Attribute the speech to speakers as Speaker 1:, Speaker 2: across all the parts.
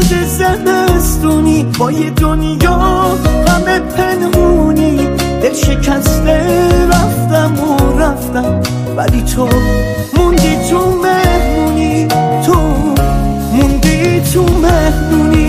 Speaker 1: سرد زمستونی با یه دنیا غم پنهونی، دل شکسته رفتم و رفتم، ولی تو موندی تو مهمونی، تو موندی تو مهمونی.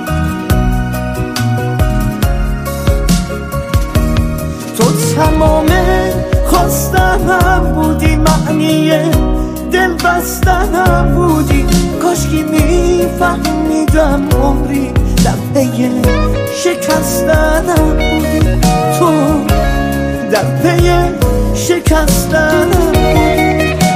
Speaker 1: تو تمام خواستنم بودی، معنی دل بستنم بودی، کاشکی میفهمیدم عمری در پی شکستنم بودی، تو در پی شکستنم بودی.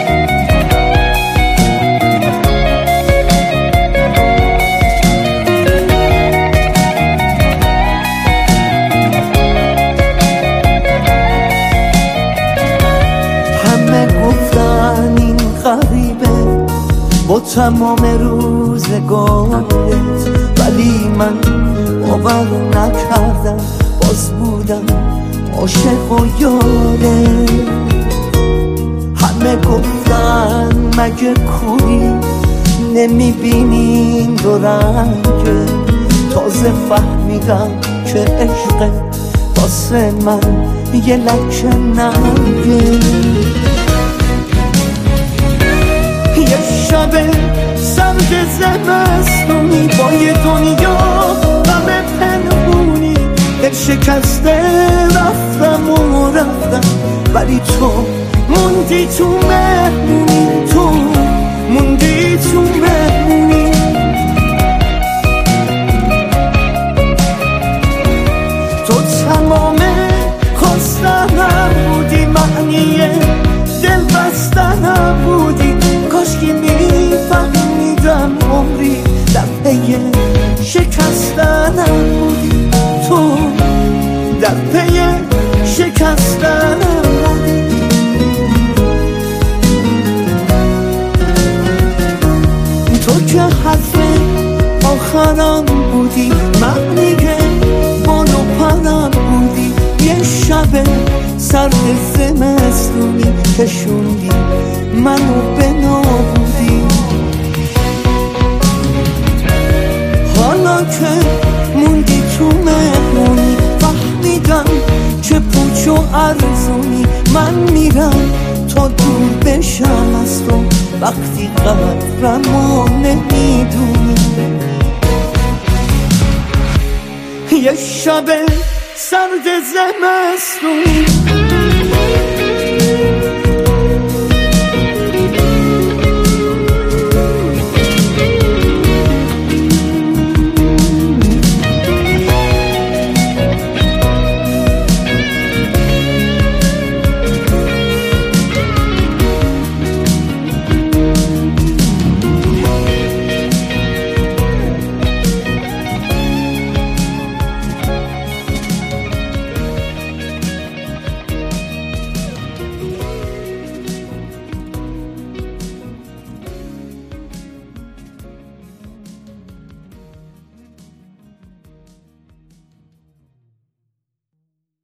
Speaker 1: با تمام روزگارت، ولی من باور نکردم، باز بودم عاشق و یارت. همه گفتن مگه کوری نمیبینین دو رنگه، تازه فهمیدم که عشق واسه من یه لکه ننگه. یه شب سرد زمستونی با یه دنیا غم پنهونی، دل شکسته رفتم و رفتم، ولی تو موندی تو مهمونی، تو موندی تو مهمونی. تو تمام خواستنم بودی، معنی دل بستنم بودی، کاشکی میفهمیدم عمری در پی شکستنم بودی، تو در پی شکستنم بودی. تو که حرف آخرم بودی، معنی بال و پرم بودی، یه شب سرد زمستونی کشوندی منو به نابودی. حالا که موندی تو مهمونی، فهمیدم چه پوچ و ارزونی، من میرم تا دور بشم از تو، وقتی قدرمو نمیدونی. یه شب سرد زمستونی